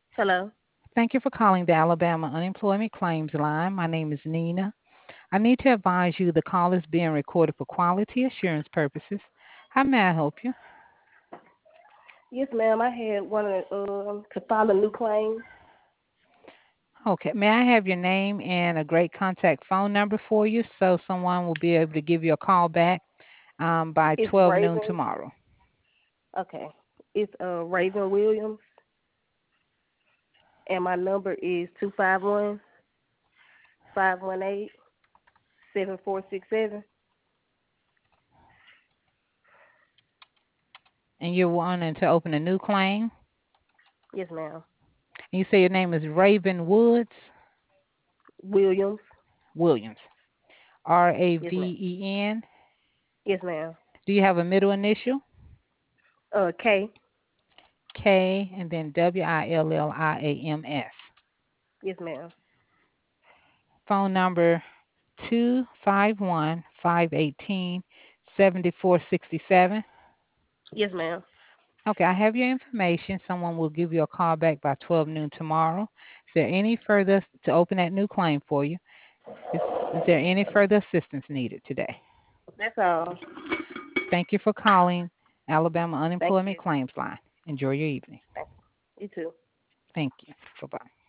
Hello. Thank you for calling the Alabama Unemployment Claims Line. My name is Nina. I need to advise you the call is being recorded for quality assurance purposes. How may I help you? Yes, ma'am. I had wanted to file a new claim. Okay, may I have your name and a great contact phone number for you so someone will be able to give you a call back by It's 12 noon Raven. tomorrow? Okay. It's Raven Williams, and my number is 251-518-7467. And you're wanting to open a new claim? Yes, ma'am. And you say your name is Raven Woods Williams. Williams, R A Yes, ma'am. V E N. Yes, ma'am. Do you have a middle initial? K. K and then WILLIAMS. Yes, ma'am. Phone number 251-518-7467. Yes, ma'am. Okay, I have your information. Someone will give you a call back by 12 noon tomorrow. Is there any further to open that new claim for you? Is there any further assistance needed today? That's all. Thank you for calling Alabama Thank Unemployment you. Claims Line. Enjoy your evening. Thank you. You too. Thank you. Bye-bye.